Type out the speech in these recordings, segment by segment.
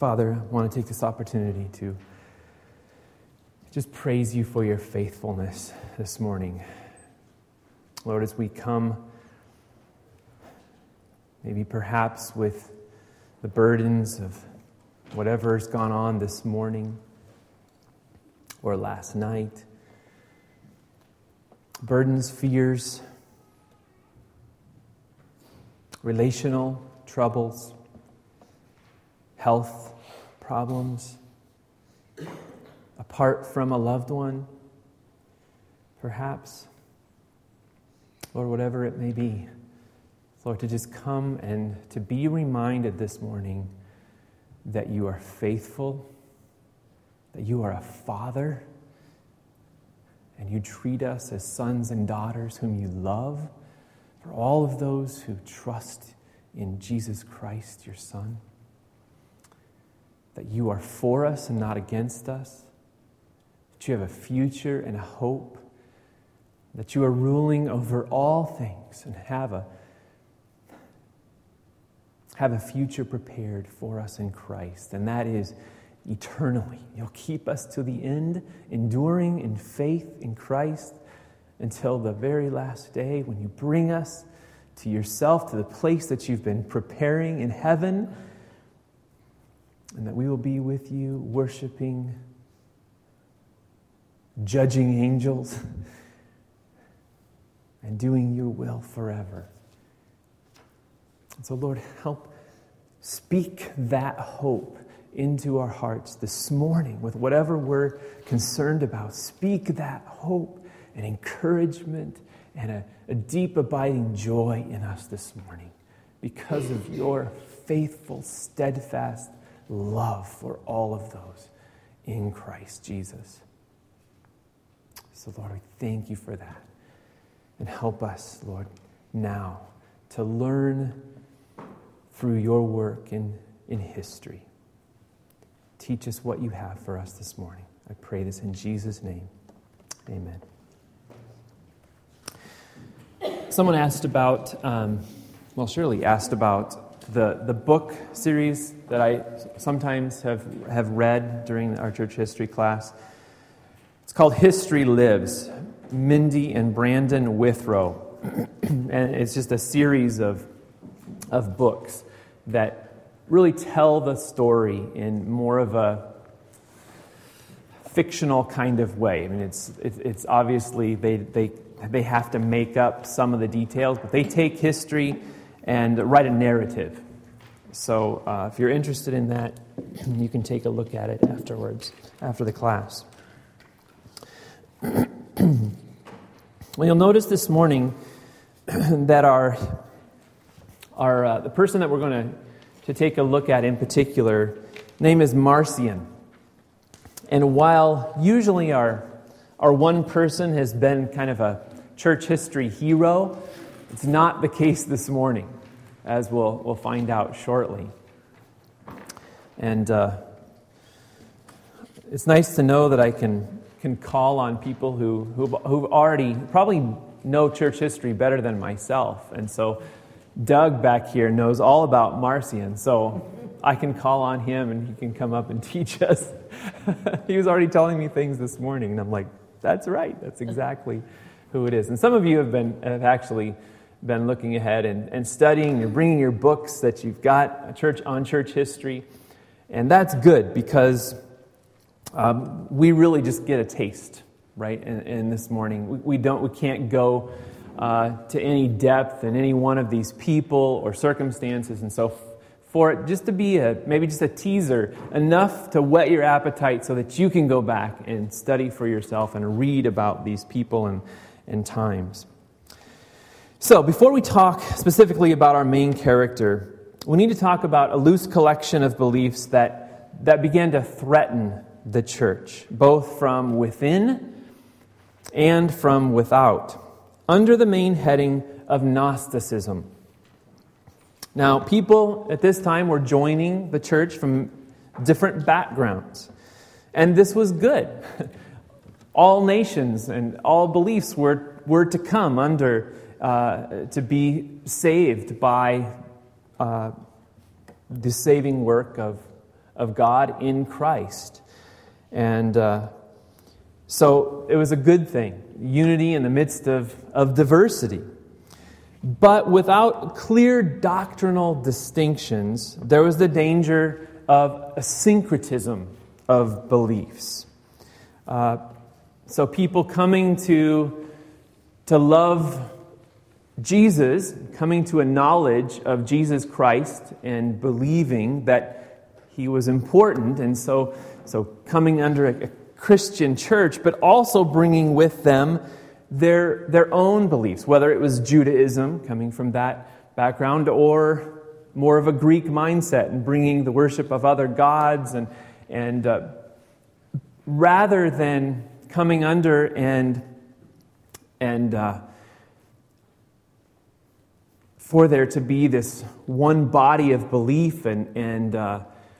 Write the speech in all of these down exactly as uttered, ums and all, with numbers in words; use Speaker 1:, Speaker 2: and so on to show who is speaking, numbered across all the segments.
Speaker 1: Father, I want to take this opportunity to just praise you for your faithfulness this morning. Lord, as we come, maybe perhaps with the burdens of whatever's gone on this morning or last night, burdens, fears, relational troubles, health problems, apart from a loved one, perhaps, Lord, whatever it may be, Lord, to just come and to be reminded this morning that you are faithful, that you are a Father, and you treat us as sons and daughters whom you love, for all of those who trust in Jesus Christ, your Son, that you are for us and not against us, that you have a future and a hope, that you are ruling over all things and have a have a future prepared for us in Christ, and that is eternally. You'll keep us to the end, enduring in faith in Christ until the very last day when you bring us to yourself, to the place that you've been preparing in heaven, and that we will be with you worshiping, judging angels, and doing your will forever. And so, Lord, help speak that hope into our hearts this morning with whatever we're concerned about. Speak that hope and encouragement and a, a deep abiding joy in us this morning because of your faithful, steadfast love for all of those in Christ Jesus. So, Lord, we thank you for that. And help us, Lord, now to learn through your work in, in history. Teach us what you have for us this morning. I pray this in Jesus' name. Amen. Someone asked about, um, well, Shirley asked about the, the book series that I sometimes have, have read during our church history class. It's called History Lives, Mindy and Brandon Withrow. And it's just a series of, of books that really tell the story in more of a fictional kind of way. I mean, it's it's, it's obviously they they they have to make up some of the details, but they take history and write a narrative. So uh, if you're interested in that, you can take a look at it afterwards, after the class. Well, you'll notice this morning that our our uh, the person that we're going to to take a look at in particular, name is Marcion. And while usually our our one person has been kind of a church history hero, it's not the case this morning, as we'll we'll find out shortly. And uh, it's nice to know that I can can call on people who who who already probably know church history better than myself, and so Doug back here knows all about Marcion, so I can call on him and he can come up and teach us. He was already telling me things this morning, and I'm like, that's right, that's exactly who it is. And some of you have been have actually been looking ahead and, and studying. You're bringing your books that you've got, a church on church history, and that's good because um, we really just get a taste, right? In, in this morning, we, we don't, we can't go Uh, to any depth in any one of these people or circumstances, and so f- for it just to be a maybe just a teaser, enough to whet your appetite so that you can go back and study for yourself and read about these people and, and times. So before we talk specifically about our main character, we need to talk about a loose collection of beliefs that that began to threaten the church, both from within and from without, under the main heading of Gnosticism. Now, people at this time were joining the church from different backgrounds, and this was good. All nations and all beliefs were, were to come under, uh, to be saved by uh, the saving work of, of God in Christ. And uh, so it was a good thing, unity in the midst of, of diversity. But without clear doctrinal distinctions, there was the danger of a syncretism of beliefs. Uh, so people coming to, to love Jesus, coming to a knowledge of Jesus Christ and believing that He was important, and so, so coming under a, a Christian church, but also bringing with them their, their own beliefs, whether it was Judaism, coming from that background, or more of a Greek mindset and bringing the worship of other gods, and, and uh, rather than coming under and, and uh, for there to be this one body of belief and, and uh,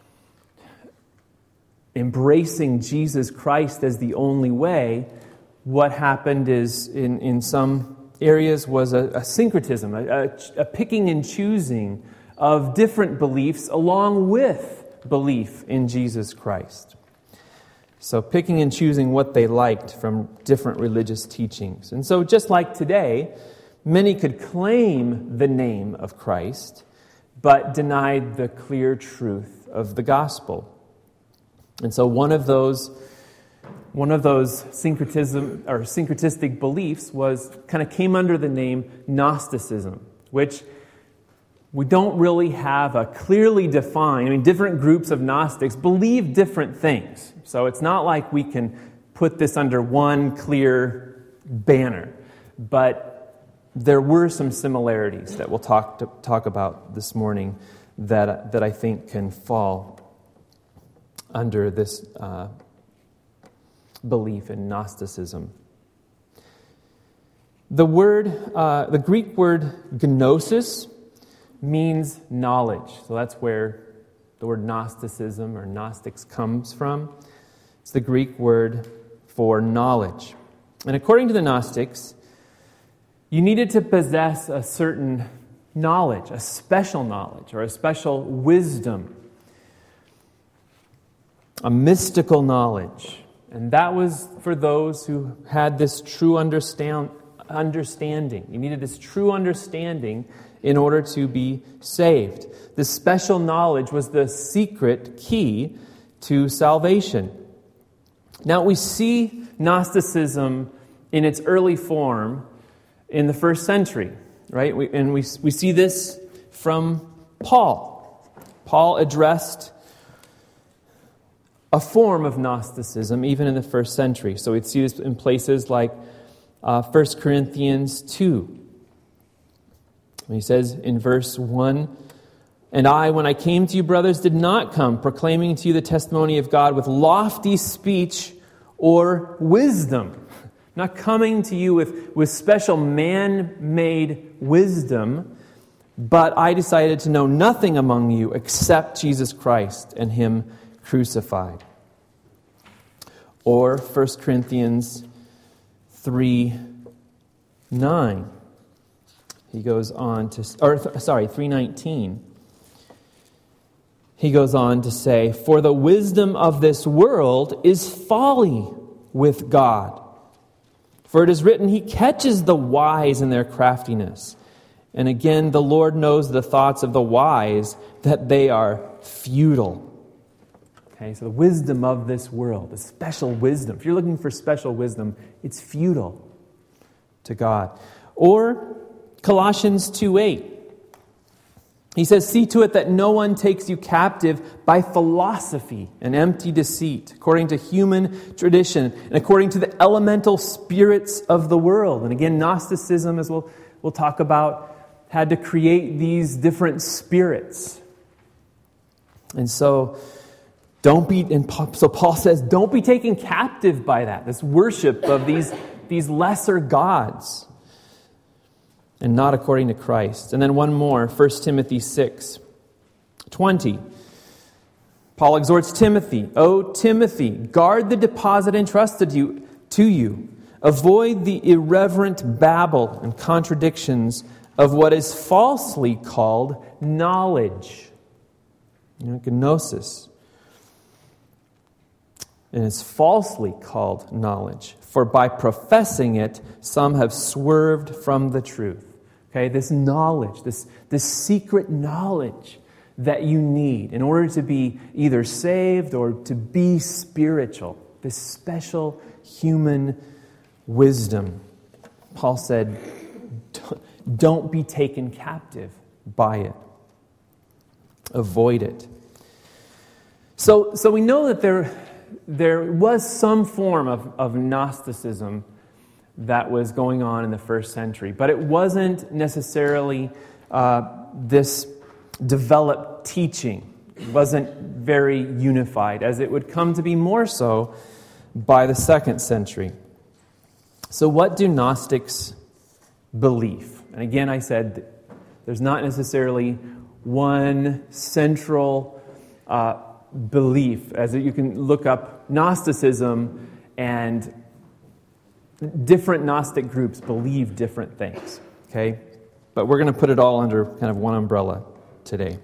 Speaker 1: embracing Jesus Christ as the only way, what happened is, in, in some areas, was a, a syncretism, a, a, a picking and choosing of different beliefs along with belief in Jesus Christ. So picking and choosing what they liked from different religious teachings. And so just like today, many could claim the name of Christ, but denied the clear truth of the gospel. And so one of those one of those syncretism or syncretistic beliefs was kind of came under the name Gnosticism, which we don't really have a clearly defined. I mean, different groups of Gnostics believe different things. So it's not like we can put this under one clear banner. But there were some similarities that we'll talk to, talk about this morning that that I think can fall under this uh, belief in Gnosticism. The word, uh, the Greek word gnosis means knowledge. So that's where the word Gnosticism or Gnostics comes from. It's the Greek word for knowledge. And according to the Gnostics, you needed to possess a certain knowledge, a special knowledge, or a special wisdom, a mystical knowledge. And that was for those who had this true understand, understanding. You needed this true understanding in order to be saved. This special knowledge was the secret key to salvation. Now we see Gnosticism in its early form in the first century, right? We, and we, we see this from Paul. Paul addressed a form of Gnosticism even in the first century. So we'd see this in places like uh, First Corinthians two. He says in verse one, "And I, when I came to you, brothers, did not come proclaiming to you the testimony of God with lofty speech or wisdom." Not coming to you with, with special man-made wisdom, but I decided to know nothing among you except Jesus Christ and Him crucified. Or First Corinthians three nine. He goes on to, or sorry, three nineteen. He goes on to say, "For the wisdom of this world is folly with God. For it is written, He catches the wise in their craftiness. And again, the Lord knows the thoughts of the wise, that they are futile." Okay, so the wisdom of this world, the special wisdom. If you're looking for special wisdom, it's futile to God. Or Colossians two eight. He says, "See to it that no one takes you captive by philosophy and empty deceit, according to human tradition, and according to the elemental spirits of the world." And again, Gnosticism, as we'll, we'll talk about, had to create these different spirits. And so, don't be, and so Paul says, don't be taken captive by that, this worship of these, these lesser gods, and not according to Christ. And then one more, First Timothy six twenty. Paul exhorts Timothy, "O Timothy, guard the deposit entrusted you, to you. Avoid the irreverent babble and contradictions of what is falsely called knowledge." You know, gnosis. and is falsely called knowledge. For by professing it, some have swerved from the truth. Okay, this knowledge, this, this secret knowledge that you need in order to be either saved or to be spiritual, this special human wisdom. Paul said, don't be taken captive by it. Avoid it. So, so we know that there, there was some form of, of Gnosticism that was going on in the first century, but it wasn't necessarily uh, this developed teaching. It wasn't very unified, as it would come to be more so by the second century. So what do Gnostics believe? And again, I said there's not necessarily one central uh, belief, as you can look up Gnosticism, and different Gnostic groups believe different things, okay? But we're going to put it all under kind of one umbrella today.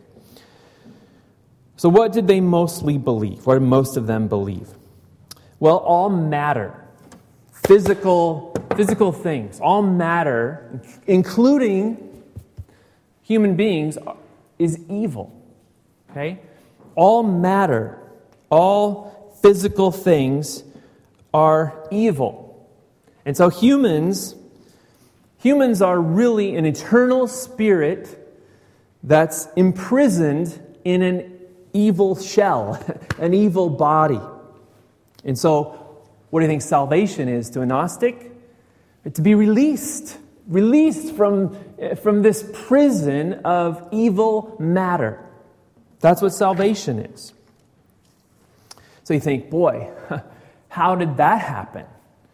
Speaker 1: So what did they mostly believe? What did most of them believe? Well, all matter, physical, physical things, all matter, including human beings, is evil, okay? All matter, all physical things are evil. And so humans, humans are really an eternal spirit that's imprisoned in an evil shell, an evil body. And so, what do you think salvation is to a Gnostic? To be released, released from, from this prison of evil matter. That's what salvation is. So you think, boy, how did that happen?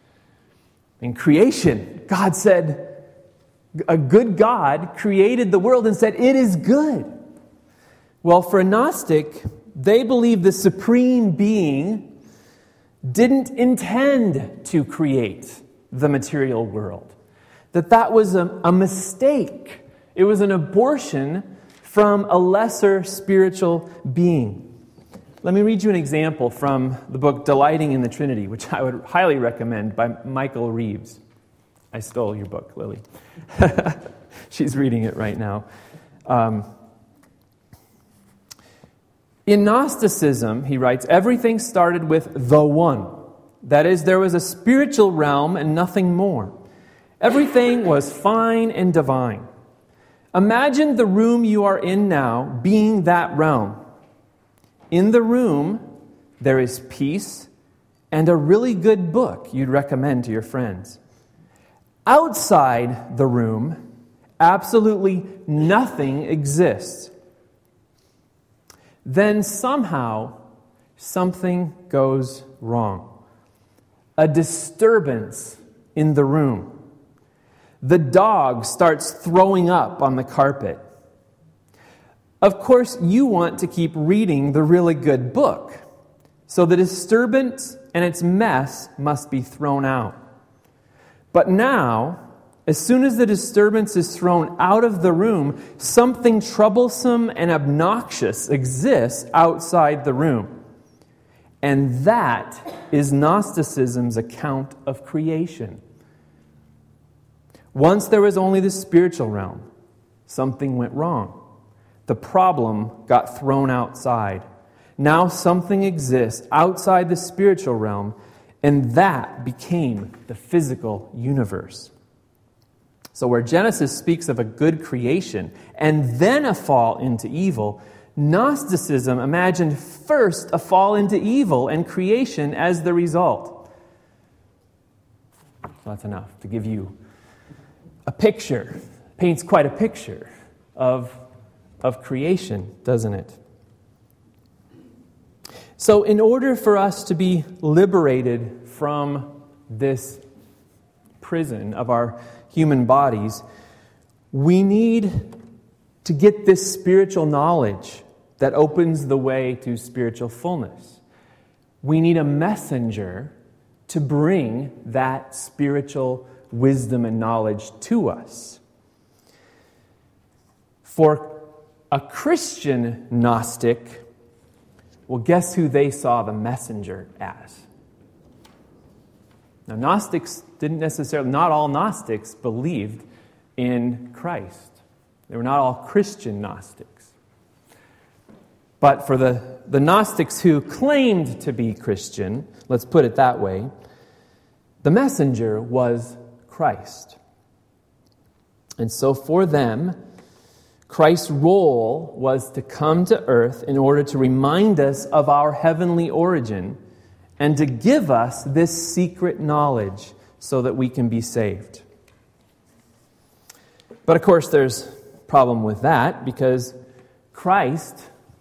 Speaker 1: In creation, God said, a good God created the world and said, it is good. Well, for a Gnostic, they believe the supreme being didn't intend to create the material world. That that was a, a mistake. It was an abortion from a lesser spiritual being. Let me read you an example from the book Delighting in the Trinity, which I would highly recommend, by Michael Reeves. I stole your book, Lily. She's reading it right now. Um, in Gnosticism, he writes, everything started with the One. That is, there was a spiritual realm and nothing more. Everything was fine and divine. Imagine the room you are in now being that realm. In the room, there is peace and a really good book you'd recommend to your friends. Outside the room, absolutely nothing exists. Then somehow, something goes wrong. A disturbance in the room. The dog starts throwing up on the carpet. Of course, you want to keep reading the really good book. So the disturbance and its mess must be thrown out. But now, as soon as the disturbance is thrown out of the room, something troublesome and obnoxious exists outside the room. And that is Gnosticism's account of creation. Once there was only the spiritual realm. Something went wrong. The problem got thrown outside. Now something exists outside the spiritual realm, and that became the physical universe. So where Genesis speaks of a good creation and then a fall into evil, Gnosticism imagined first a fall into evil and creation as the result. So that's enough to give you a picture. Paints quite a picture of of creation, doesn't it? So in order for us to be liberated from this prison of our human bodies, we need to get this spiritual knowledge that opens the way to spiritual fullness. We need a messenger to bring that spiritual wisdom and knowledge to us. For a Christian Gnostic, well, guess who they saw the messenger as? Now, Gnostics didn't necessarily, not all Gnostics believed in Christ. They were not all Christian Gnostics. But for the, the Gnostics who claimed to be Christian, let's put it that way, the messenger was Christ. And so for them, Christ's role was to come to earth in order to remind us of our heavenly origin and to give us this secret knowledge so that we can be saved. But of course, there's a problem with that because Christ,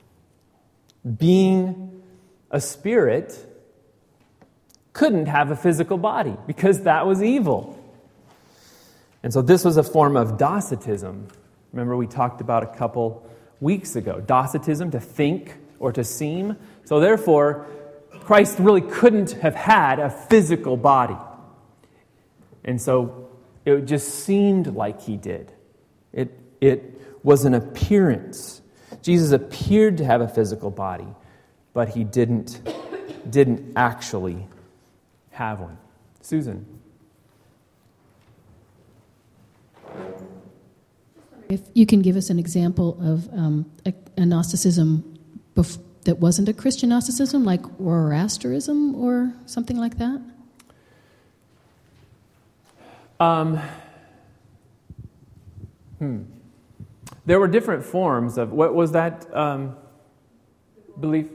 Speaker 1: being a spirit, couldn't have a physical body because that was evil. And so this was a form of Docetism. Remember we talked about a couple weeks ago. Docetism, to think or to seem. So therefore, Christ really couldn't have had a physical body. And so it just seemed like he did. It, it was an appearance. Jesus appeared to have a physical body, but he didn't, didn't actually have one. Susan.
Speaker 2: If you can give us an example of um, a, a Gnosticism bef- that wasn't a Christian Gnosticism, like Zoroastrianism or something like that?
Speaker 1: Um, hmm. There were different forms of, what was that um, belief?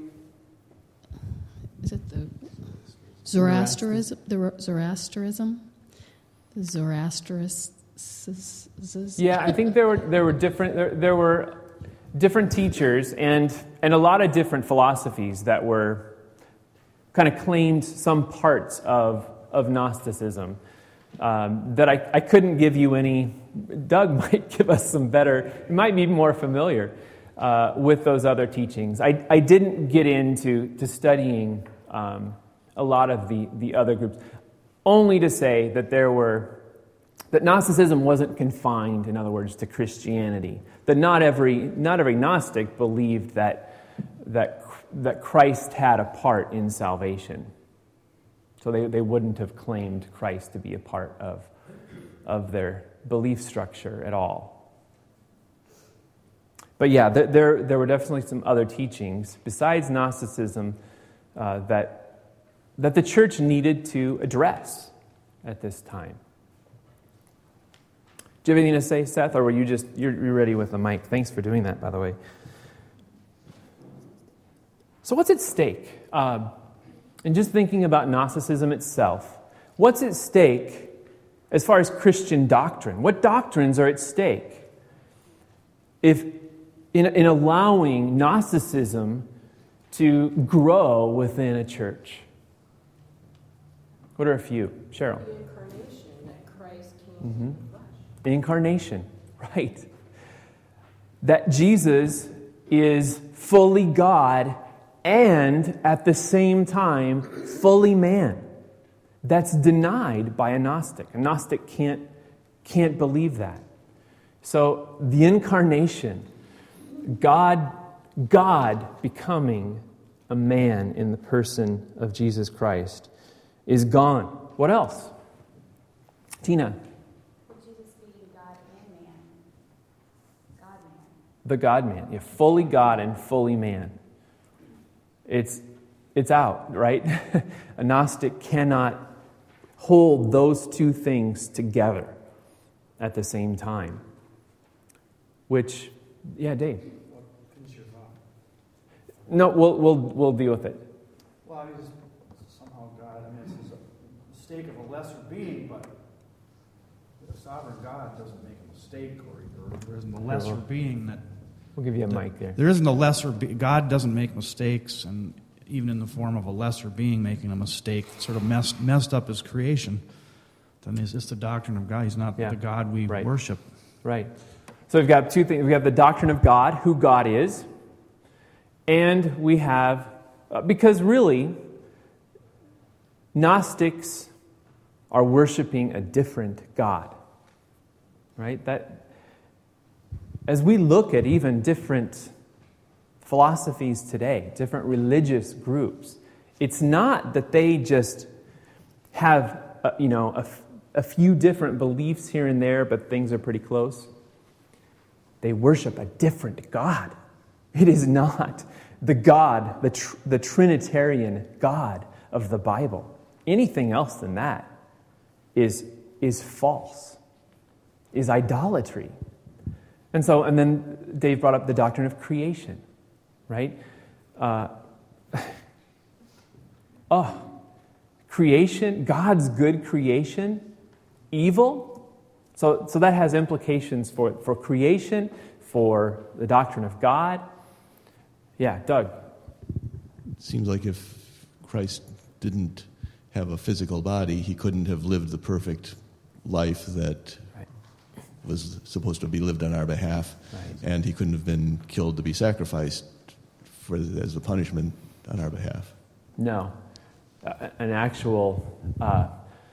Speaker 2: Is it the Zoroastrianism? The Zoroastrianism? The Zoroastrianism?
Speaker 1: Yeah, I think there were there were different there, there were different teachers and and a lot of different philosophies that were kind of claimed some parts of of Gnosticism um, that I, I couldn't give you any. Doug might give us some better. He might be more familiar uh, with those other teachings. I I didn't get into to studying um, a lot of the the other groups, only to say that there were. That Gnosticism wasn't confined, in other words, to Christianity. That not every not every Gnostic believed that that that Christ had a part in salvation. So they, they wouldn't have claimed Christ to be a part of, of their belief structure at all. But yeah, there there were definitely some other teachings besides Gnosticism uh, that that the church needed to address at this time. Do you have anything to say, Seth, or were you just, you're, you're ready with the mic? Thanks for doing that, by the way. So what's at stake? Um, and just thinking about Gnosticism itself, what's at stake as far as Christian doctrine? What doctrines are at stake if in, in allowing Gnosticism to grow within a church? What are a few? Cheryl.
Speaker 3: The incarnation, that Christ came
Speaker 1: Mm-hmm.
Speaker 3: in the flesh.
Speaker 1: Incarnation, right. That Jesus is fully God and at the same time fully man. That's denied by a Gnostic. A Gnostic can't, can't believe that. So the incarnation, God, God becoming a man in the person of Jesus Christ is gone. What else? Tina. The God-man, yeah, fully God and fully man. It's it's out, right? A Gnostic cannot hold those two things together at the same time. Which, yeah, Dave.
Speaker 4: What is your thought?
Speaker 1: No, we'll we'll we'll deal with it.
Speaker 4: Well, I mean, it's somehow God. I mean, it's a mistake of a lesser being, but the sovereign God doesn't make a mistake, or, or there isn't a lesser being that.
Speaker 1: We'll give you a mic there.
Speaker 4: There isn't a lesser. Be- God doesn't make mistakes, and even in the form of a lesser being making a mistake, sort of messed messed up his creation. Then it's just the doctrine of God. He's not
Speaker 1: Yeah.
Speaker 4: the God we
Speaker 1: Right.
Speaker 4: worship.
Speaker 1: Right. So we've got two things. We have the doctrine of God, who God is, and we have, uh, because really, Gnostics are worshiping a different God. Right? That. As we look at even different philosophies today, different religious groups, it's not that they just have uh, you know, a, f- a few different beliefs here and there, but things are pretty close. They worship a different God. It is not the God, the, tr- the Trinitarian God of the Bible. Anything else than that is, is false, is idolatry. And so, and then Dave brought up the doctrine of creation, right? Uh, oh, creation, God's good creation, evil. So, so that has implications for, for creation, for the doctrine of God. Yeah, Doug.
Speaker 5: It seems like if Christ didn't have a physical body, he couldn't have lived the perfect life that right. was supposed to be lived on our behalf, right. and he couldn't have been killed to be sacrificed for as a punishment on our behalf.
Speaker 1: No. Uh, an actual uh,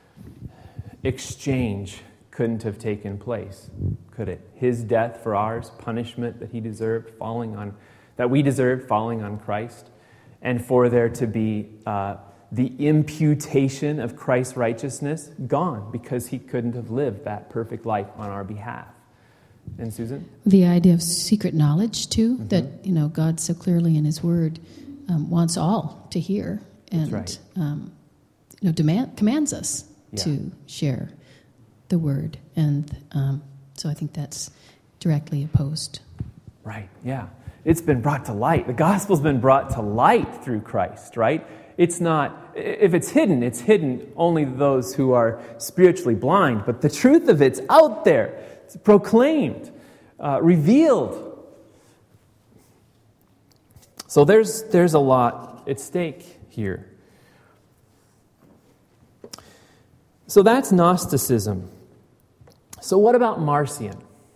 Speaker 1: exchange couldn't have taken place, could it? His death for ours, punishment that he deserved, falling on, that we deserved, falling on Christ, and for there to be uh, the imputation of Christ's righteousness gone because he couldn't have lived that perfect life on our behalf. And Susan?
Speaker 2: The idea of secret knowledge, too,
Speaker 1: mm-hmm.
Speaker 2: that, you know, God so clearly in his word um, wants all to hear and,
Speaker 1: right.
Speaker 2: um, you know, demand, commands us
Speaker 1: yeah.
Speaker 2: to share the word. And um, so I think that's directly opposed.
Speaker 1: Right, yeah. It's been brought to light. The gospel's been brought to light through Christ, right? It's not, if it's hidden, it's hidden only to those who are spiritually blind. But the truth of it's out there. It's proclaimed, uh, revealed. So there's there's a lot at stake here. So that's Gnosticism. So what about Marcion?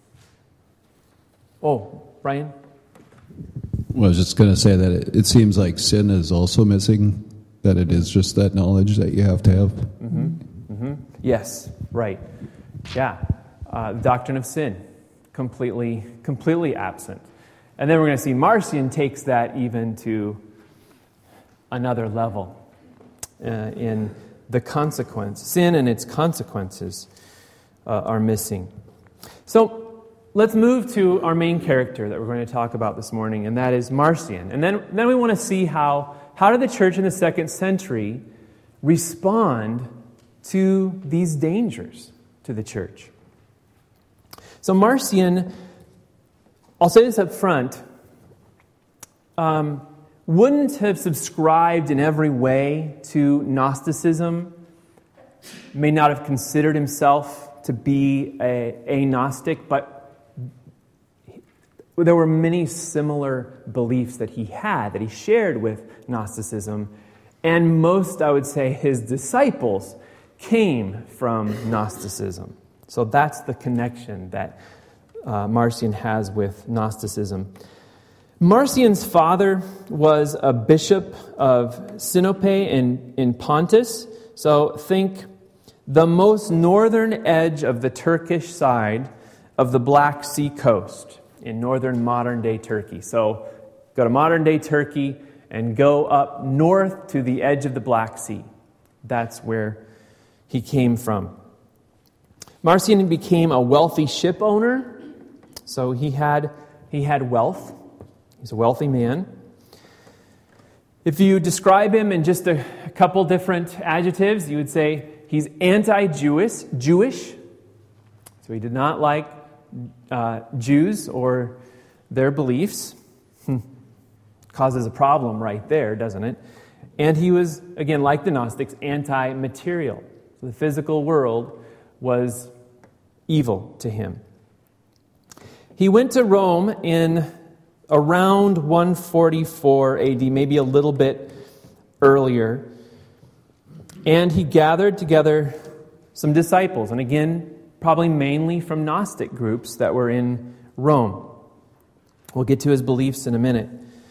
Speaker 1: Oh, Brian?
Speaker 6: Well, I was just going to say that it, it seems like sin is also missing, that it is just that knowledge that you have to have.
Speaker 1: Mm-hmm. Mm-hmm. Yes, right. Yeah. Uh, doctrine of sin, completely, completely absent. And then we're going to see Marcion takes that even to another level uh, in the consequence. Sin and its consequences uh, are missing. So let's move to our main character that we're going to talk about this morning, and that is Marcion. And then, then we want to see how, how did the church in the second century respond to these dangers to the church. So Marcion, I'll say this up front, um, wouldn't have subscribed in every way to Gnosticism, may not have considered himself to be a, a Gnostic, but there were many similar beliefs that he had, that he shared with Gnosticism, and most, I would say, his disciples came from Gnosticism. So that's the connection that uh, Marcion has with Gnosticism. Marcion's father was a bishop of Sinope in, in Pontus. So think the most northern edge of the Turkish side of the Black Sea coast in northern modern-day Turkey. So go to modern-day Turkey and go up north to the edge of the Black Sea. That's where he came from. Marcion became a wealthy ship owner, so he had he had wealth. He's a wealthy man. If you describe him in just a, a couple different adjectives, you would say he's anti-Jewish, Jewish. So he did not like uh, Jews or their beliefs. Causes a problem right there, doesn't it? And he was, again, like the Gnostics, anti-material. So the physical world was evil to him. He went to Rome in around one forty-four A D, maybe a little bit earlier, and he gathered together some disciples, and again, probably mainly from Gnostic groups that were in Rome. We'll get to his beliefs in a minute.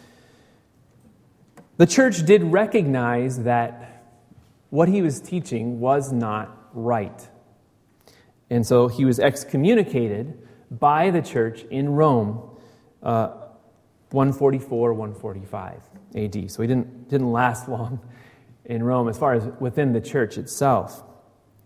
Speaker 1: The church did recognize that what he was teaching was not right. And so he was excommunicated by the church in Rome, uh, one forty-four, one forty-five A D. So he didn't, didn't last long in Rome as far as within the church itself.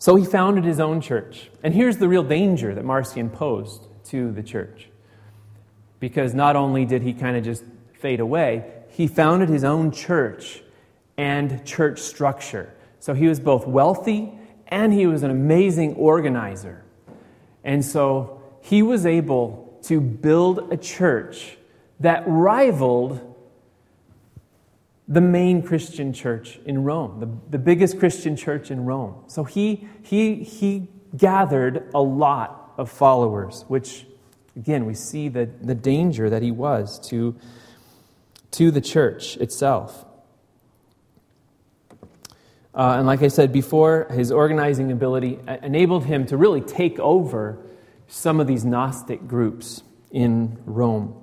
Speaker 1: So he founded his own church. And here's the real danger that Marcion posed to the church. Because not only did he kind of just fade away, he founded his own church and church structure. So he was both wealthy and he was an amazing organizer. And so he was able to build a church that rivaled the main Christian church in Rome, the, the biggest Christian church in Rome. So he, he, he gathered a lot of followers, which, again, we see the, the danger that he was to, to the church itself. Uh, and like I said before, his organizing ability enabled him to really take over some of these Gnostic groups in Rome.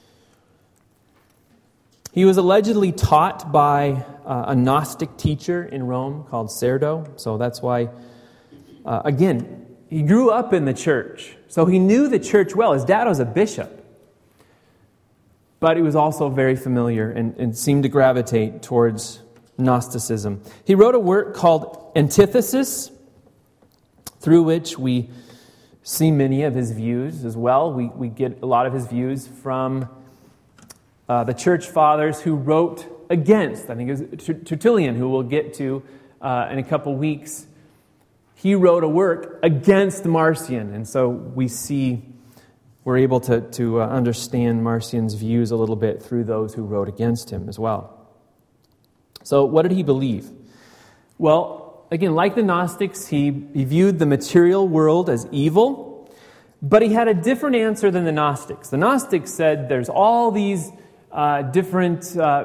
Speaker 1: He was allegedly taught by uh, a Gnostic teacher in Rome called Cerdo. So that's why, uh, again, he grew up in the church. So he knew the church well. His dad was a bishop. But he was also very familiar and, and seemed to gravitate towards Gnosticism. He wrote a work called Antithesis, through which we see many of his views as well. We, we get a lot of his views from Uh, the church fathers who wrote against, I think it was Tertullian, who we'll get to uh, in a couple weeks. He wrote a work against Marcion, and so we see, we're able to, to uh, understand Marcion's views a little bit through those who wrote against him as well. So what did he believe? Well, again, like the Gnostics, he, he viewed the material world as evil, but he had a different answer than the Gnostics. The Gnostics said there's all these Uh, different uh,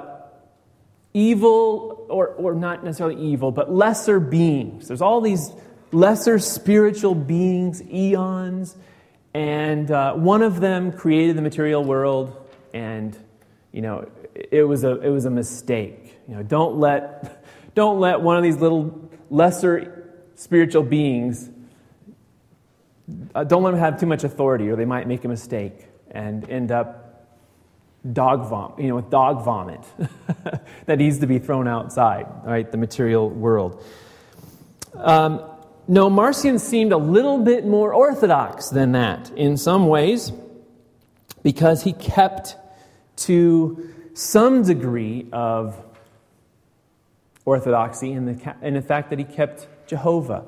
Speaker 1: evil, or, or not necessarily evil, but lesser beings. There's all these lesser spiritual beings, eons, and uh, one of them created the material world, and you know it was a it was a mistake. You know, don't let don't let one of these little lesser spiritual beings uh, don't let them have too much authority, or they might make a mistake and end up dog vomit, you know, with dog vomit that needs to be thrown outside, right? The material world. Um, no, Marcion seemed a little bit more orthodox than that in some ways, because he kept to some degree of orthodoxy in the in the fact that he kept Jehovah.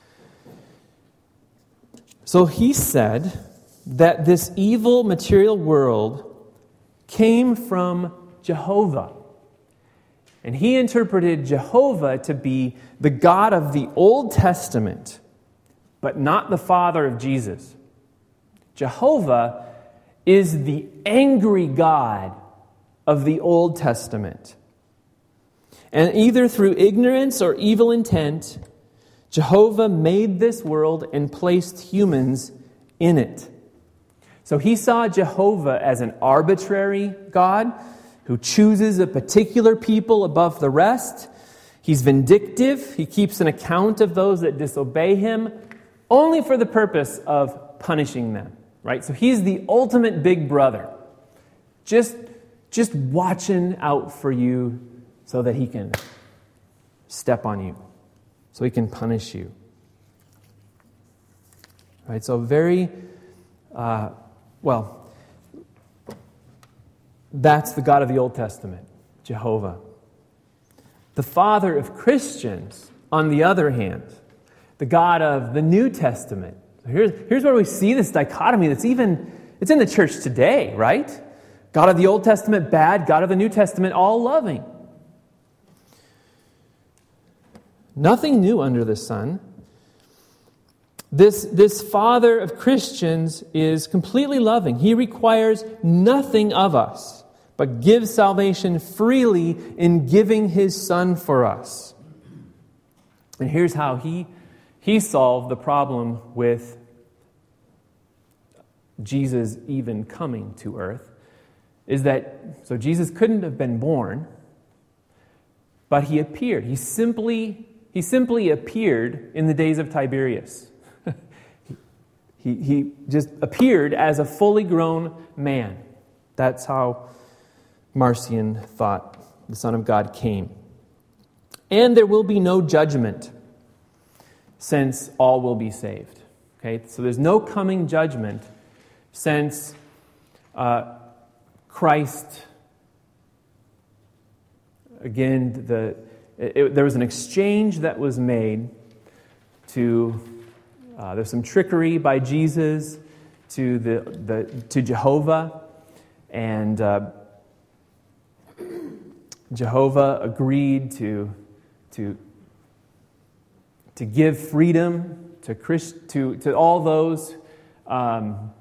Speaker 1: So he said that this evil material world came from Jehovah. And he interpreted Jehovah to be the God of the Old Testament, but not the Father of Jesus. Jehovah is the angry God of the Old Testament. And either through ignorance or evil intent, Jehovah made this world and placed humans in it. So he saw Jehovah as an arbitrary God who chooses a particular people above the rest. He's vindictive. He keeps an account of those that disobey him only for the purpose of punishing them, right? So he's the ultimate big brother, just, just watching out for you so that he can step on you, so he can punish you. Right? So very... Uh, Well, that's the God of the Old Testament, Jehovah. The Father of Christians, on the other hand, the God of the New Testament. Here's, here's where we see this dichotomy that's even, it's in the church today, right? God of the Old Testament, bad. God of the New Testament, all loving. Nothing new under the sun. This, this Father of Christians is completely loving. He requires nothing of us, but gives salvation freely in giving His Son for us. And here's how He, he solved the problem with Jesus even coming to earth. Is that, so Jesus couldn't have been born, but He appeared. He simply, he simply appeared in the days of Tiberius. He, he just appeared as a fully grown man. That's how Marcion thought the Son of God came. And there will be no judgment. since all will be saved. Okay, so there's no coming judgment since uh, Christ, again, the it, it, there was an exchange that was made to, uh, there's some trickery by Jesus to the, the to Jehovah, and uh, Jehovah agreed to to to give freedom to Christ, to to all those um,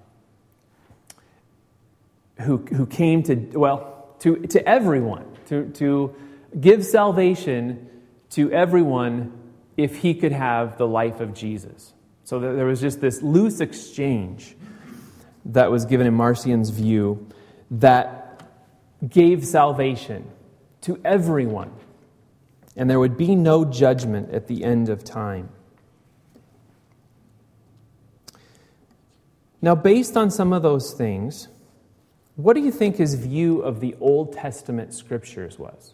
Speaker 1: who who came to well to to everyone to to give salvation to everyone if he could have the life of Jesus. So there was just this loose exchange that was given in Marcion's view that gave salvation to everyone, and there would be no judgment at the end of time. Now, based on some of those things, what do you think his view of the Old Testament scriptures was?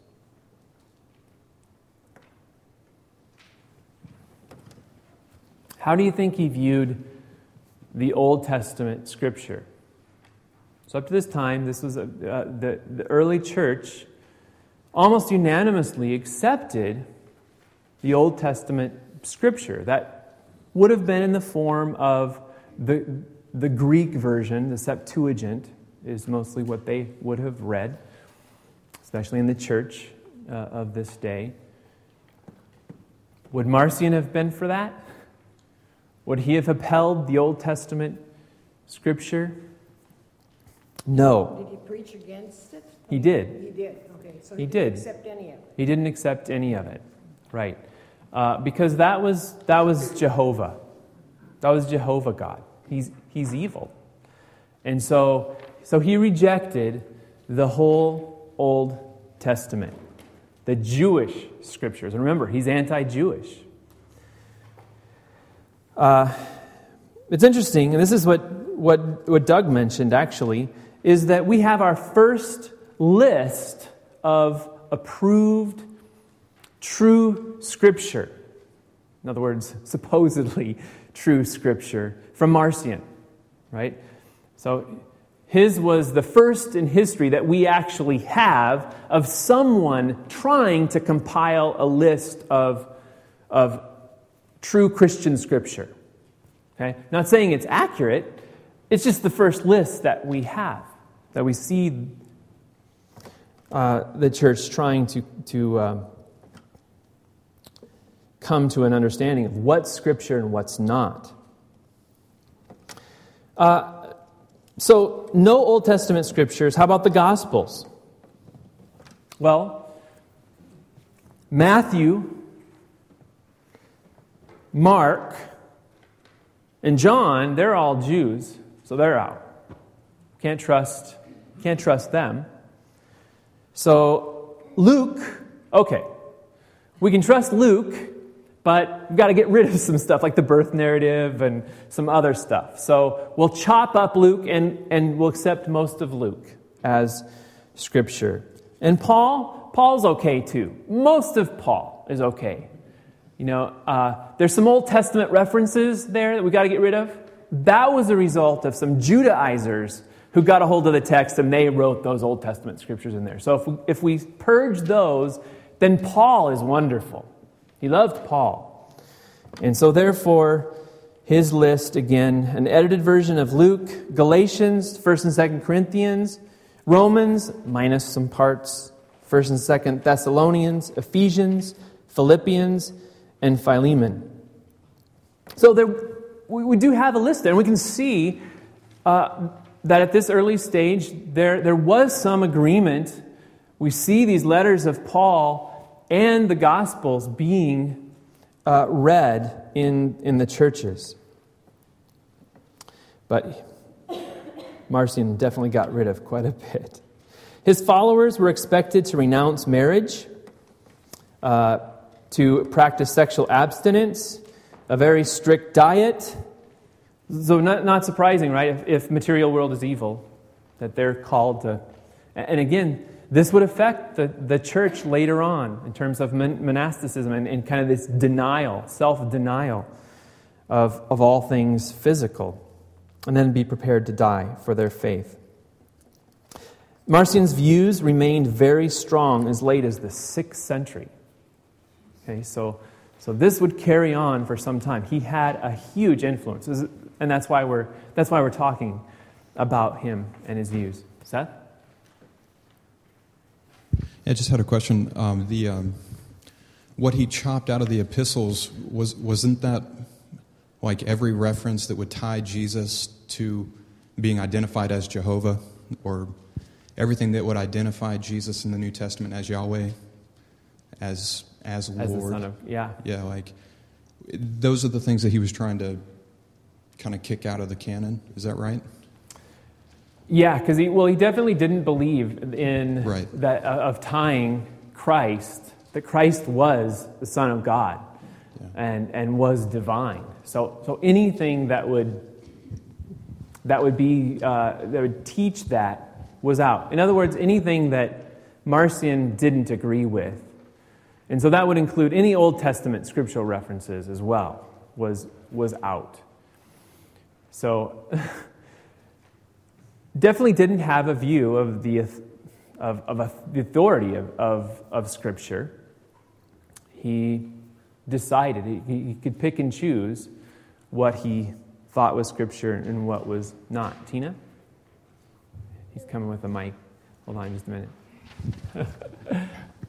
Speaker 1: How do you think he viewed the Old Testament scripture? So up to this time, this was a, uh, the, the early church almost unanimously accepted the Old Testament scripture. That would have been in the form of the, the Greek version, the Septuagint, is mostly what they would have read, especially in the church uh, of this day. Would Marcion have been for that? Would he have upheld the Old Testament scripture? No.
Speaker 3: Did he preach against it?
Speaker 1: He did.
Speaker 3: He did, okay. So
Speaker 1: He
Speaker 3: he
Speaker 1: did.
Speaker 3: didn't accept any of it.
Speaker 1: He didn't accept any of it, right? Uh, because that was that was Jehovah. That was Jehovah God. He's he's evil, and so so he rejected the whole Old Testament, the Jewish scriptures. And remember, he's anti-Jewish. Uh, it's interesting, and this is what what what Doug mentioned actually, is that we have our first list of approved, true Scripture. In other words, supposedly true Scripture from Marcion, right? So his was the first in history that we actually have of someone trying to compile a list of, of true Christian Scripture. Okay? Not saying it's accurate, it's just the first list that we have, that we see uh, the church trying to, to uh, come to an understanding of what's Scripture and what's not. Uh, so, no Old Testament Scriptures. How about the Gospels? Well, Matthew, Mark, and John, they're all Jews, so they're out. Can't trust, can't trust them. So, Luke, okay, we can trust Luke, but we've got to get rid of some stuff like the birth narrative and some other stuff. So we'll chop up Luke and, and we'll accept most of Luke as Scripture. And Paul, Paul's okay too. Most of Paul is okay. You know, uh, there's some Old Testament references there that we got to get rid of. That was a result of some Judaizers who got a hold of the text and they wrote those Old Testament Scriptures in there. So if we, if we purge those, then Paul is wonderful. He loved Paul. And so therefore, his list, again, an edited version of Luke, Galatians, First and Second Corinthians, Romans, minus some parts, First and Second Thessalonians, Ephesians, Philippians, and Philemon. So there, we, we do have a list there, and we can see uh, that at this early stage, there, there was some agreement. We see these letters of Paul and the Gospels being uh, read in, in the churches. But Marcion definitely got rid of quite a bit. His followers were expected to renounce marriage, uh, to practice sexual abstinence, a very strict diet. So not, not surprising, right, if, if material world is evil, that they're called to... And again, this would affect the, the church later on in terms of mon- monasticism and, and kind of this denial, self-denial of, of all things physical, and then be prepared to die for their faith. Marcion's views remained very strong as late as the sixth century. Okay, so, so this would carry on for some time. He had a huge influence, and that's why we're that's why we're talking about him and his views. Seth?
Speaker 7: I just had a question. Um, the um, what he chopped out of the epistles was wasn't that like every reference that would tie Jesus to being identified as Jehovah, or everything that would identify Jesus in the New Testament as Yahweh, as as Lord?
Speaker 1: As the Son of, yeah.
Speaker 7: Yeah, like those are the things that he was trying to kind of kick out of the canon. Is that right?
Speaker 1: Yeah, because he well, he definitely didn't believe in
Speaker 7: right.
Speaker 1: that uh, of tying Christ, that Christ was the Son of God, yeah. and and was divine. So so anything that would that would be uh, that would teach that was out. In other words, anything that Marcion didn't agree with, and so that would include any Old Testament scriptural references as well, was was out. So. Definitely didn't have a view of the of, of a, the authority of, of, of Scripture. He decided, he, he could pick and choose what he thought was Scripture and what was not. Tina? He's coming with a mic. Hold on just a minute.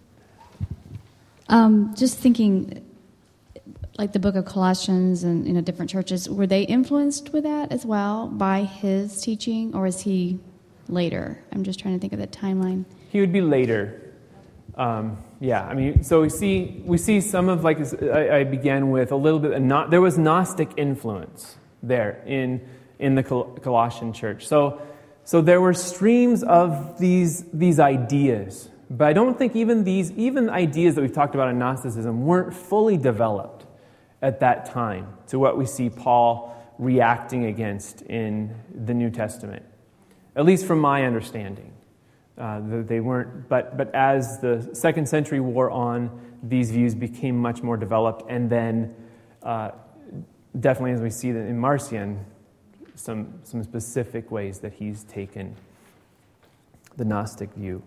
Speaker 8: um, just thinking, like the book of Colossians and, you know, different churches, were they influenced with that as well by his teaching, or is he later? I'm just trying to think of the timeline.
Speaker 1: He would be later. Um, yeah, I mean, so we see we see some of, like I, I began with a little bit of not, there was Gnostic influence there in in the Col- Colossian church. So so there were streams of these these ideas, but I don't think even these even ideas that we've talked about in Gnosticism weren't fully developed at that time to what we see Paul reacting against in the New Testament, at least from my understanding. Uh, they weren't, but but as the second century wore on, these views became much more developed, and then uh, definitely, as we see that in Marcion, some some specific ways that he's taken the Gnostic view.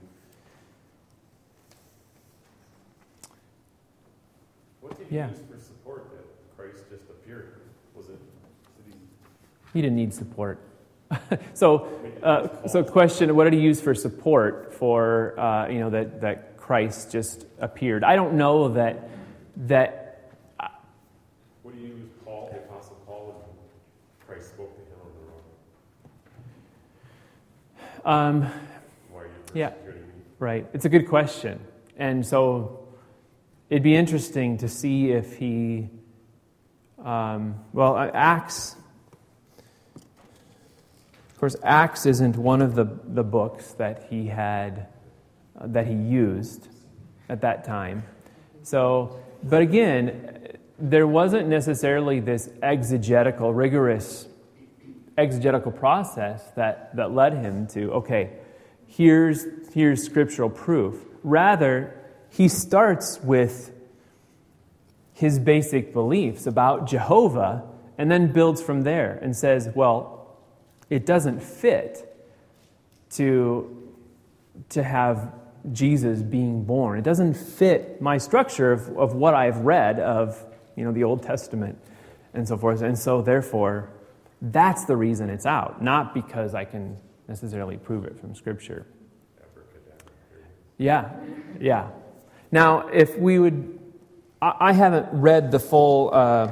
Speaker 9: What did he
Speaker 1: Yeah.
Speaker 9: use for support that Christ just appeared? Was it? Did he...
Speaker 1: He didn't need support. so, uh, so question: what did he use for support for uh, you know that, that Christ just appeared? I don't know that that. Uh,
Speaker 9: what do you use, Paul, the Apostle Paul, when Christ spoke to him on the road?
Speaker 1: Um,
Speaker 9: Why are you
Speaker 1: yeah,
Speaker 9: persecuting me?
Speaker 1: right. It's a good question, and so it'd be interesting to see if he. Um, well, Acts. Of course, Acts isn't one of the, the books that he had, uh, that he used at that time. So, but again, there wasn't necessarily this exegetical, rigorous exegetical process that, that led him to, okay, here's, here's scriptural proof. Rather, he starts with his basic beliefs about Jehovah and then builds from there and says, well, it doesn't fit to, to have Jesus being born. It doesn't fit my structure of, of what I've read of, you know, the Old Testament and so forth. And so therefore, that's the reason it's out, not because I can necessarily prove it from Scripture. Yeah, yeah. Now, if we would, I, I haven't read the full, uh,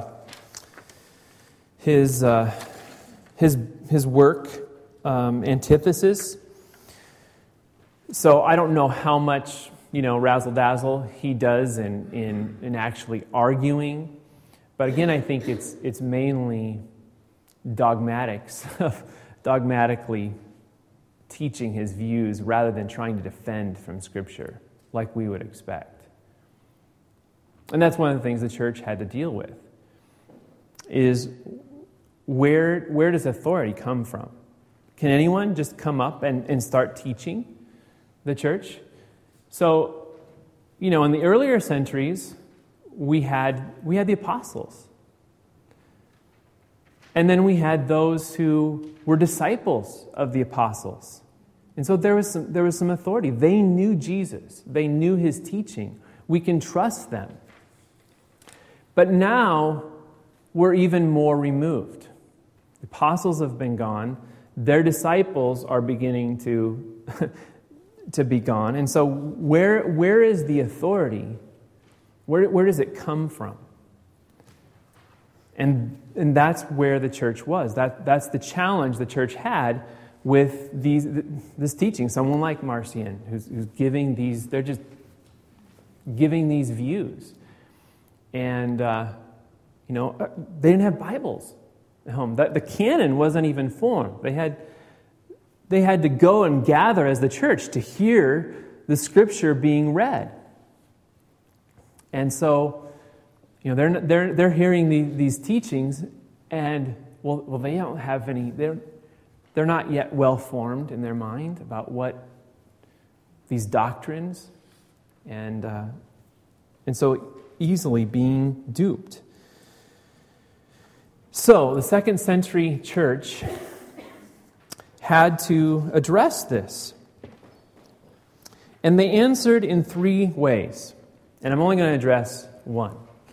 Speaker 1: his, uh, his, his work, um, Antithesis. So I don't know how much, you know, razzle-dazzle he does in, in, in actually arguing. But again, I think it's it's mainly dogmatics, dogmatically teaching his views rather than trying to defend from Scripture like we would expect. And that's one of the things the church had to deal with, is where, where does authority come from? Can anyone just come up and, and start teaching the church? So, you know, in the earlier centuries, we had we had the apostles. And then we had those who were disciples of the apostles. And so there was some, there was some authority. They knew Jesus. They knew his teaching. We can trust them. But now we're even more removed. The apostles have been gone. Their disciples are beginning to, to be gone. And so where where is the authority? Where, where does it come from? And and that's where the church was. That that's the challenge the church had with these this teaching. Someone like Marcion, who's, who's giving these, they're just giving these views, and uh, you know they didn't have Bibles at home. The, the canon wasn't even formed. They had they had to go and gather as the church to hear the Scripture being read, and so. You know, they're they're they're hearing the, these teachings, and well, well, they don't have any. They're they're not yet well formed in their mind about what these doctrines, and uh, and so easily being duped. So the second century church had to address this, and they answered in three ways, and I'm only going to address one.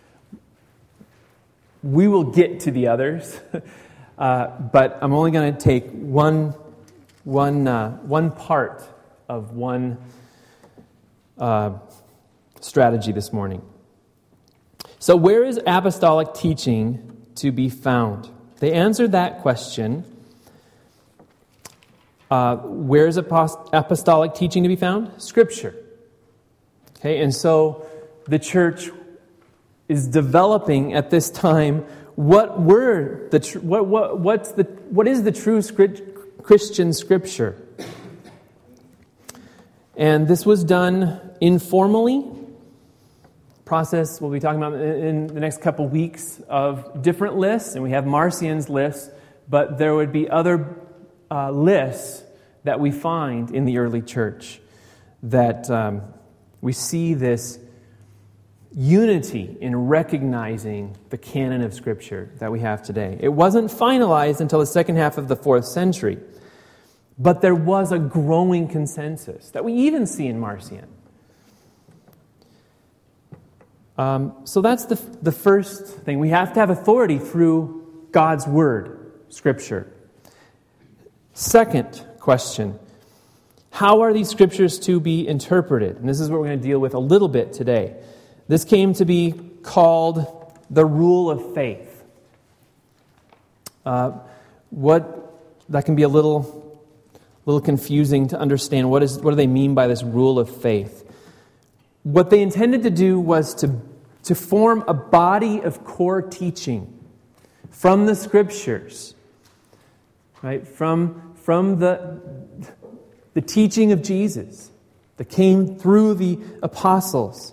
Speaker 1: We will get to the others, uh, but I'm only going to take one, one, uh, one part of one uh, strategy this morning. So, where is apostolic teaching to be found? They answered that question. Uh, where is apost- apostolic teaching to be found? Scripture. Okay, and so the church is developing at this time what were the tr- what what what's the what is the true script, Christian scripture, and this was done informally. Process we'll be talking about in the next couple weeks of different lists, and we have Marcion's list, but there would be other uh, lists that we find in the early church that um, we see this unity in recognizing the canon of Scripture that we have today. It wasn't finalized until the second half of the fourth century, but there was a growing consensus that we even see in Marcion. Um, so that's the the first thing. We have to have authority through God's Word, Scripture. Second question, how are these Scriptures to be interpreted? And this is what we're going to deal with a little bit today. This came to be called the rule of faith. Uh, what that can be a little, little confusing to understand. What is what do they mean by this rule of faith? What they intended to do was to to form a body of core teaching from the Scriptures, right? From from the the teaching of Jesus that came through the apostles,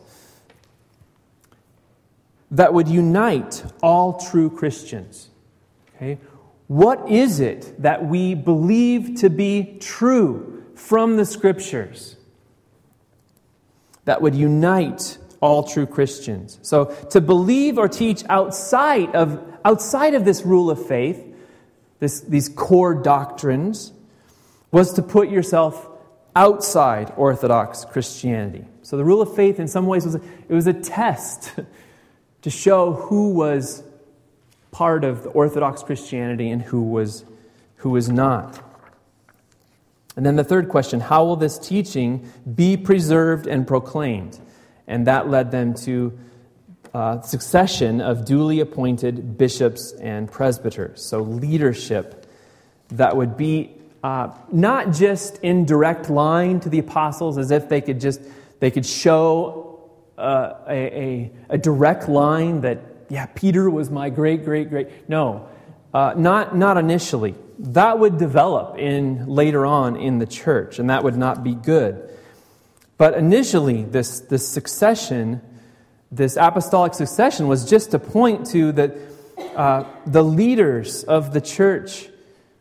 Speaker 1: that would unite all true Christians. Okay? What is it that we believe to be true from the Scriptures that would unite all true Christians? So to believe or teach outside of outside of this rule of faith, this, these core doctrines, was to put yourself outside Orthodox Christianity. So the rule of faith in some ways was a, it was a test to show who was part of the Orthodox Christianity and who was who was not. And then the third question, how will this teaching be preserved and proclaimed? And that led them to a succession of duly appointed bishops and presbyters. So leadership that would be uh, not just in direct line to the apostles, as if they could just they could show Uh, a, a, a direct line that, yeah, Peter was my great, great, great. No, uh, not not initially. That would develop in later on in the church, and that would not be good. But initially, this this succession, this apostolic succession, was just to point to that uh, the leaders of the church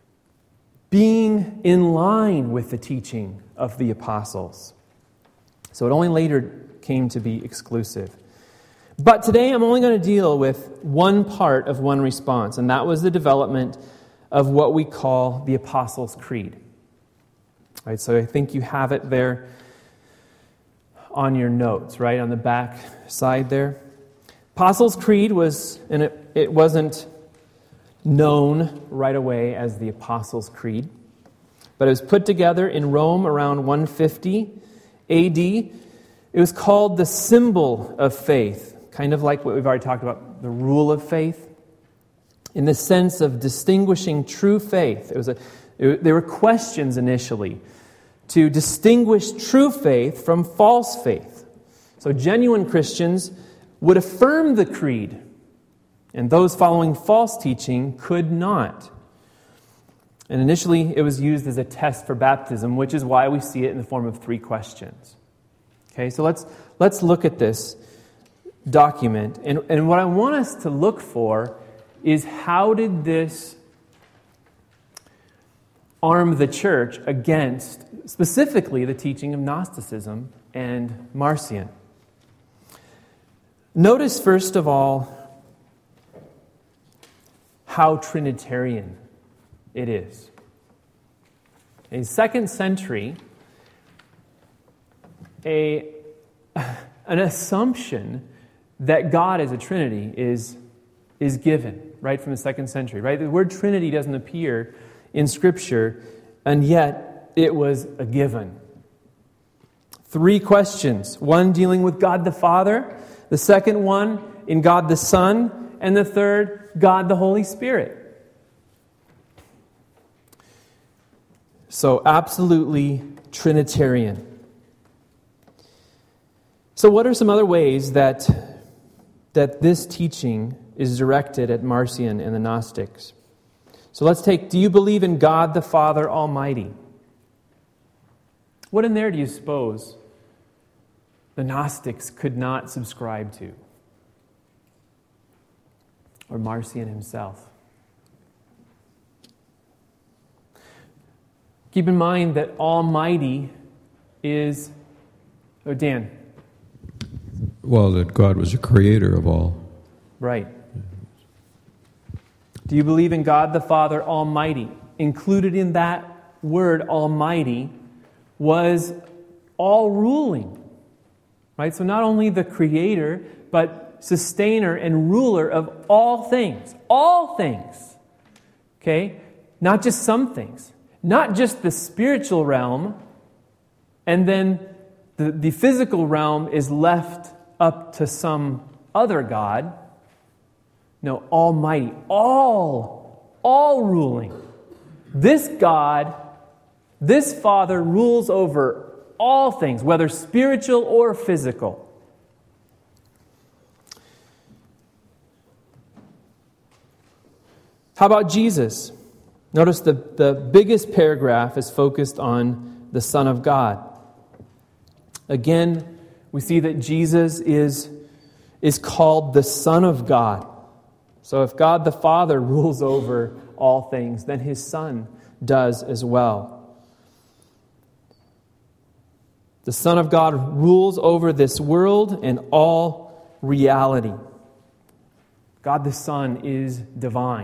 Speaker 1: being in line with the teaching of the apostles. So it only later came to be exclusive. But today I'm only going to deal with one part of one response, and that was the development of what we call the Apostles' Creed. Right, so I think you have it there on your notes, right, on the back side there. Apostles' Creed was, and it, it wasn't known right away as the Apostles' Creed, but it was put together in Rome around one fifty A D. It was called the symbol of faith, kind of like what we've already talked about, the rule of faith, in the sense of distinguishing true faith. It was a, it, there were questions initially to distinguish true faith from false faith. So genuine Christians would affirm the creed, and those following false teaching could not. And initially it was used as a test for baptism, which is why we see it in the form of three questions. Okay, so let's let's look at this document. And, and what I want us to look for is, how did this arm the church against specifically the teaching of Gnosticism and Marcion? Notice, first of all, how Trinitarian it is. In the second century, a, an assumption that God is a Trinity is, is given, right, from the second century. Right? The word Trinity doesn't appear in Scripture, and yet it was a given. Three questions. One dealing with God the Father, the second one in God the Son, and the third, God the Holy Spirit. So absolutely Trinitarian. So what are some other ways that, that this teaching is directed at Marcion and the Gnostics? So let's take, do you believe in God the Father Almighty? What in there do you suppose the Gnostics could not subscribe to? Or Marcion himself? Keep in mind that Almighty is... Oh, Dan.
Speaker 6: Well, that God was a creator of all.
Speaker 1: Right. Do you believe in God the Father Almighty? Included in that word, Almighty, was all-ruling. Right? So not only the creator, but sustainer and ruler of all things. All things. Okay? Not just some things. Not just the spiritual realm, and then the, the physical realm is left up to some other God. No, Almighty. All. All ruling. This God, this Father rules over all things, whether spiritual or physical. How about Jesus? Notice the, the biggest paragraph is focused on the Son of God. Again, we see that Jesus is, is called the Son of God. So if God the Father rules over all things, then His Son does as well. The Son of God rules over this world and all reality. God the Son is divine.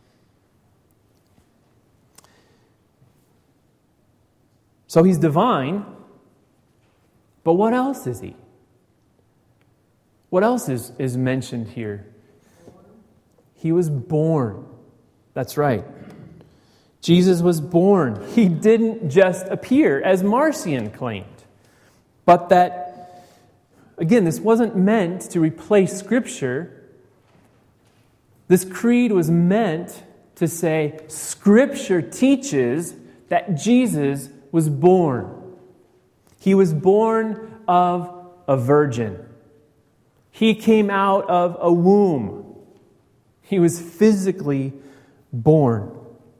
Speaker 1: So He's divine, but what else is He? What else is, is mentioned here? He was born. That's right. Jesus was born. He didn't just appear, as Marcion claimed. But that, again, this wasn't meant to replace Scripture. This creed was meant to say, Scripture teaches that Jesus was born. He was born of a virgin. He came out of a womb. He was physically born.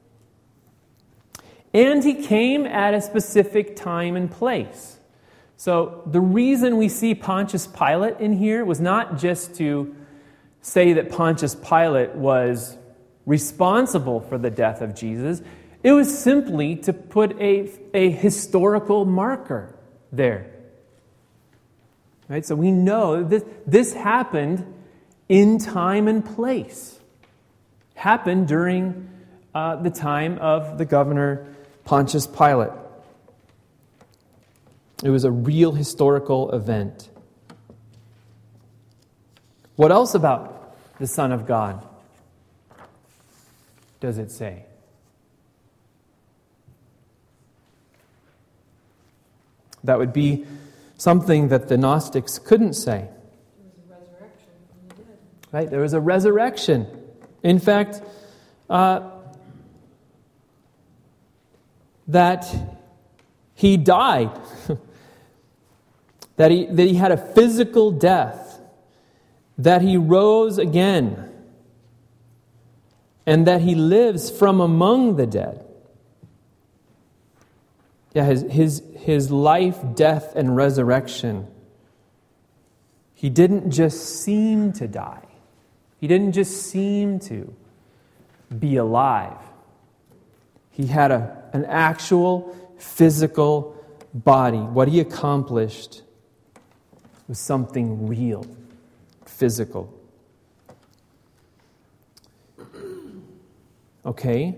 Speaker 1: And He came at a specific time and place. So the reason we see Pontius Pilate in here was not just to say that Pontius Pilate was responsible for the death of Jesus. It was simply to put a, a historical marker there. Right? So we know this, this happened in time and place. Happened during uh, the time of the governor Pontius Pilate. It was a real historical event. What else about the Son of God does it say? That would be something that the Gnostics couldn't say.
Speaker 3: There was a resurrection from the dead.
Speaker 1: Right? There was a resurrection. In fact, uh, that he died. that he that he had a physical death. That he rose again. And that he lives from among the dead. Yeah, his, his, his life, death, and resurrection. He didn't just seem to die. He didn't just seem to be alive. He had a, an actual physical body. What he accomplished was something real, physical. Okay?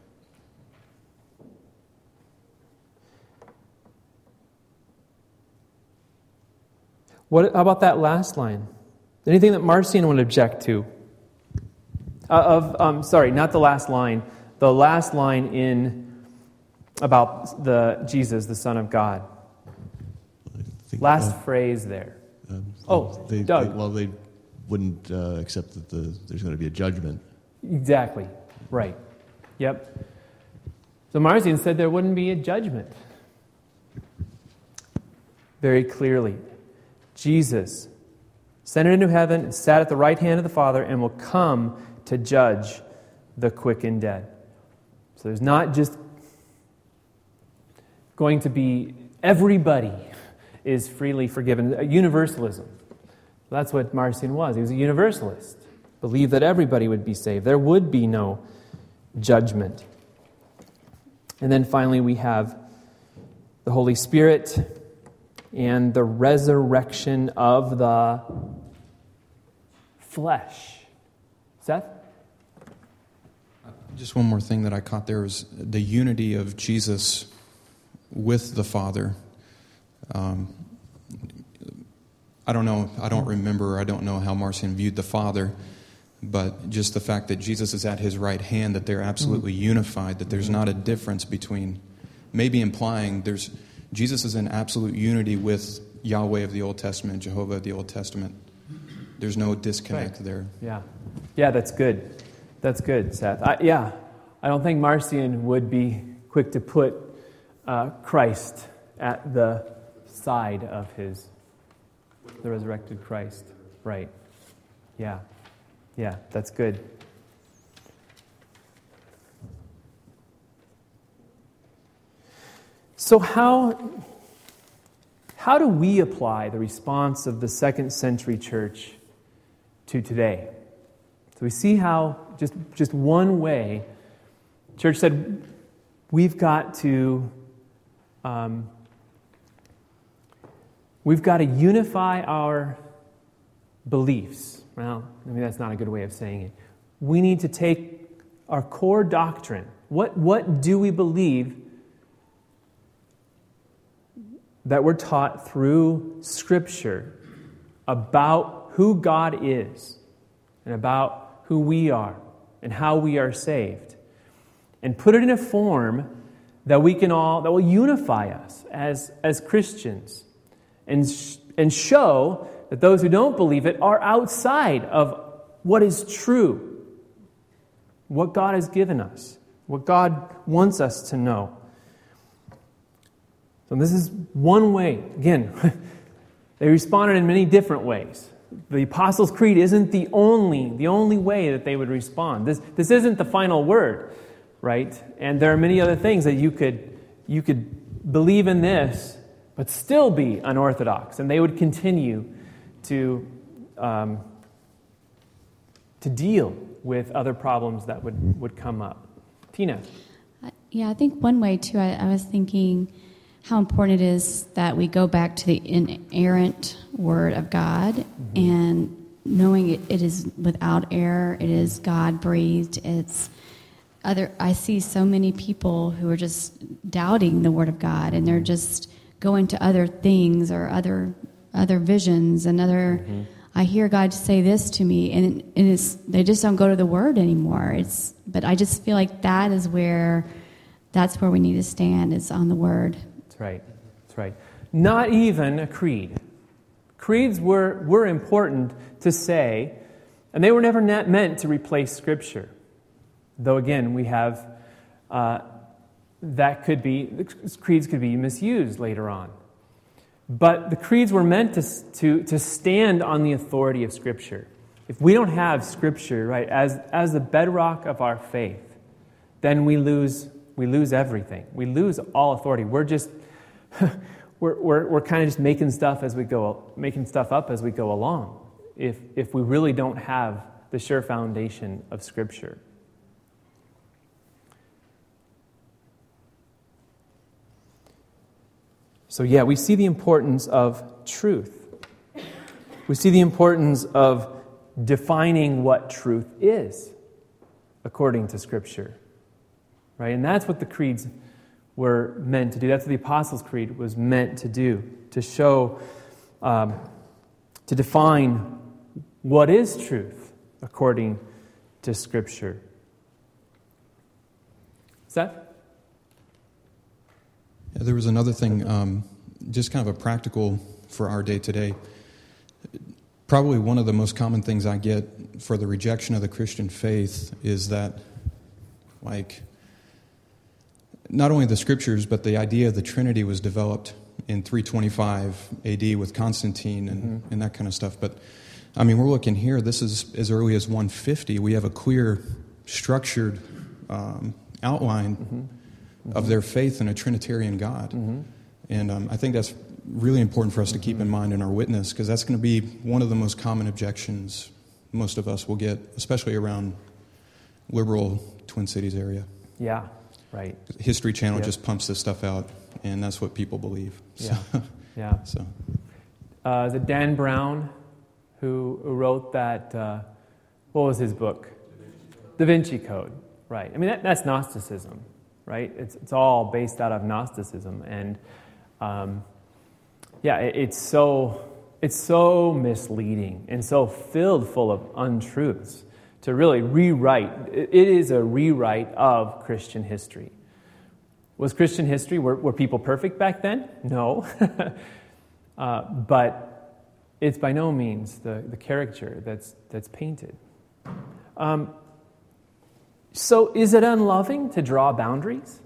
Speaker 1: What how about that last line? Anything that Marcion would object to? Uh, of um, sorry, not the last line. The last line in about the Jesus, the Son of God.
Speaker 5: I think,
Speaker 1: Last
Speaker 5: uh,
Speaker 1: phrase there.
Speaker 5: Um,
Speaker 1: Oh,
Speaker 5: they,
Speaker 1: Doug.
Speaker 5: They, well, they wouldn't uh, accept that the, there's going to be a judgment.
Speaker 1: Exactly. Right. Yep. So Marcion said there wouldn't be a judgment. Very clearly. Jesus ascended into heaven and sat at the right hand of the Father and will come to judge the quick and dead. So there's not just going to be everybody is freely forgiven. A universalism. That's what Marcion was. He was a universalist. Believed that everybody would be saved. There would be no judgment. And then finally we have the Holy Spirit and the resurrection of the flesh. Seth?
Speaker 7: Just one more thing that I caught there was the unity of Jesus with the Father. Um, I don't know, I don't remember, I don't know how Marcion viewed the Father, but just the fact that Jesus is at his right hand, that they're absolutely mm-hmm. unified, that there's not a difference between, maybe implying there's Jesus is in absolute unity with Yahweh of the Old Testament, Jehovah of the Old Testament. There's no disconnect right. there.
Speaker 1: Yeah. Yeah, that's good. That's good, Seth. I, yeah, I don't think Marcion would be quick to put uh, Christ at the side of his, the resurrected Christ. Right. Yeah. Yeah, that's good. So how, how do we apply the response of the second century church to today? So we see how, just, just one way, the church said, we've got to um, we've got to unify our beliefs. Well, I mean, that's not a good way of saying it. We need to take our core doctrine. What, what do we believe that we're taught through Scripture about who God is and about who we are and how we are saved, and put it in a form that we can all, that will unify us as, as Christians, and, sh- and show that those who don't believe it are outside of what is true, what God has given us, what God wants us to know. So this is one way. Again, they responded in many different ways. The Apostles' Creed isn't the only, the only way that they would respond. This, this isn't the final word, right? And there are many other things that you could, you could believe in this, but still be unorthodox. And they would continue to, um, to deal with other problems that would, would come up. Tina?
Speaker 8: Uh, yeah, I think one way, too, I, I was thinking, how important it is that we go back to the inerrant Word of God, mm-hmm. and knowing it, it is without error, it is God-breathed. It's other. I see so many people who are just doubting the Word of God, and they're just going to other things or other other visions and other. Mm-hmm. I hear God say this to me, and, and it's, they just don't go to the Word anymore. It's, but I just feel like that is where, that's where we need to stand, is on the Word.
Speaker 1: That's right. That's right. Not even a creed. Creeds were, were important to say, and they were never meant to replace Scripture. Though again, we have, uh, that could be, creeds could be misused later on. But the creeds were meant to, to, to stand on the authority of Scripture. If we don't have Scripture, right, as, as the bedrock of our faith, then we lose we lose everything. We lose all authority. We're just we're we're, we're kind of just making stuff as we go making stuff up as we go along. If if we really don't have the sure foundation of Scripture. So yeah, we see the importance of truth. We see the importance of defining what truth is according to Scripture. Right? And that's what the creeds were meant to do. That's what the Apostles' Creed was meant to do, to show, um, to define what is truth according to Scripture. Seth?
Speaker 7: Yeah, there was another thing, um, just kind of a practical for our day today. Probably one of the most common things I get for the rejection of the Christian faith is that, like, not only the Scriptures, but the idea of the Trinity was developed in three twenty-five A D with Constantine and, mm-hmm. and that kind of stuff. But, I mean, we're looking here, this is as early as one fifty. We have a clear, structured um, outline mm-hmm. Mm-hmm. of their faith in a Trinitarian God. Mm-hmm. And um, I think that's really important for us to keep mm-hmm. in mind in our witness, because that's going to be one of the most common objections most of us will get, especially around liberal Twin Cities area.
Speaker 1: Yeah, right.
Speaker 7: History Channel
Speaker 1: yep.
Speaker 7: just pumps this stuff out, and that's what people believe. So,
Speaker 1: yeah, yeah.
Speaker 7: So,
Speaker 1: uh, is it Dan Brown who, who wrote that? Uh, what was his book? Da Vinci Code. Right. I mean, that, that's Gnosticism, right? It's it's all based out of Gnosticism, and um, yeah, it, it's so it's so misleading and so filled full of untruths to really rewrite. It, it is a rewrite of Christian history. Was Christian history, were, were people perfect back then? No. uh, but it's by no means the, the caricature that's that's painted. Um, so is it unloving to draw boundaries?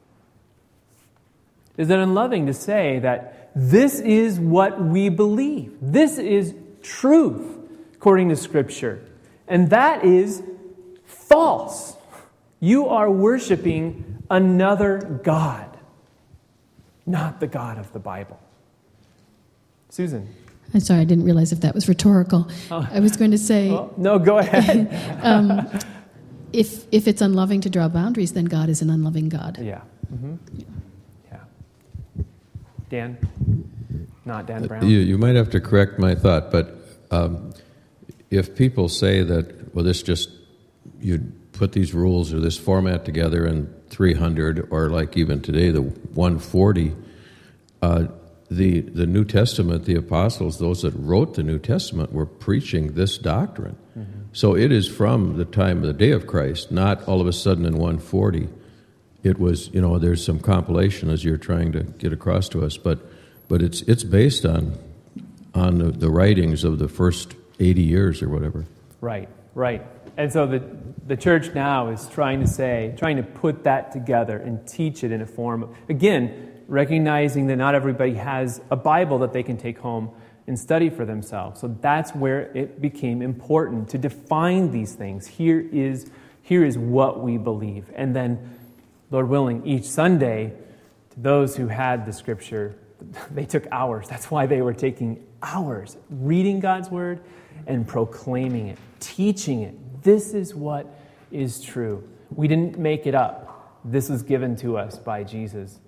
Speaker 1: Is it unloving to say that this is what we believe? This is truth according to Scripture. And that is false. You are worshiping another God, not the God of the Bible. Susan.
Speaker 2: I'm sorry, I didn't realize if that was rhetorical. Oh. I was going to say...
Speaker 1: Well, no, go ahead.
Speaker 2: um, if if it's unloving to draw boundaries, then God is an unloving God.
Speaker 1: Yeah. Mm-hmm. Yeah. yeah. Dan? Not Dan Brown?
Speaker 10: You, you might have to correct my thought, but um, if people say that, well, this just, you'd put these rules or this format together in three hundred, or like even today, the one forty, uh, the, the New Testament, the apostles, those that wrote the New Testament, were preaching this doctrine. Mm-hmm. So it is from the time of the day of Christ, not all of a sudden in one forty. It was, you know, there's some compilation as you're trying to get across to us, but but it's it's based on on the, the writings of the first eighty years or whatever.
Speaker 1: Right, right. And so the the church now is trying to say, trying to put that together and teach it in a form of, again, recognizing that not everybody has a Bible that they can take home and study for themselves. So that's where it became important to define these things. Here is here is what we believe. And then, Lord willing, each Sunday, to those who had the Scripture, they took hours. That's why they were taking hours reading God's Word and proclaiming it, teaching it. This is what is true. We didn't make it up. This was given to us by Jesus.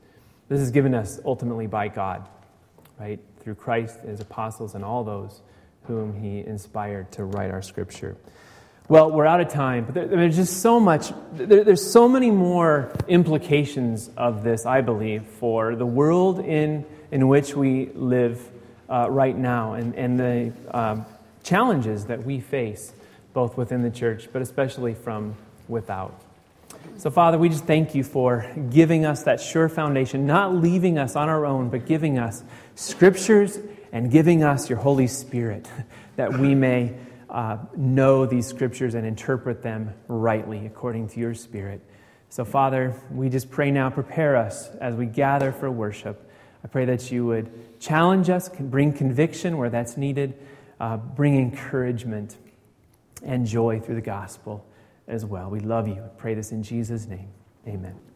Speaker 1: This is given us ultimately by God, right? Through Christ, his apostles, and all those whom he inspired to write our Scripture. Well, we're out of time, but there, there's just so much, there, there's so many more implications of this, I believe, for the world in, in which we live uh, right now, and, and the um, challenges that we face, both within the church, but especially from without. So, Father, we just thank you for giving us that sure foundation, not leaving us on our own, but giving us Scriptures and giving us your Holy Spirit, that we may uh, know these Scriptures and interpret them rightly according to your Spirit. So, Father, we just pray now, prepare us as we gather for worship. I pray that you would challenge us, bring conviction where that's needed, uh, bring encouragement and joy through the gospel as well. We love you. I pray this in Jesus' name. Amen.